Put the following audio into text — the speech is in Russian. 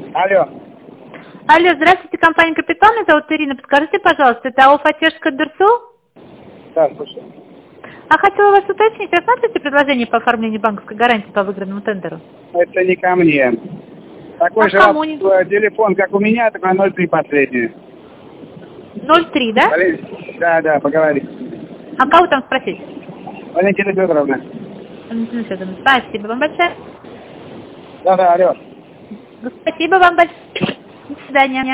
Алло. Алло, здравствуйте, компания «Капитан», меня зовут Ирина. Подскажите, пожалуйста, это АО «Фатежская ДРСУ»? Да, слушай. А хотела вас уточнить, рассматриваете предложение по оформлению банковской гарантии по выигранному тендеру? Это не ко мне. Такой же кому телефон, как у меня, только на 03 последний. 03, да? Да, поговори. А кого там спросить? Валентина Федоровна. Валентина Федоровна, спасибо вам большое. Да, алло. Спасибо вам большое. До свидания.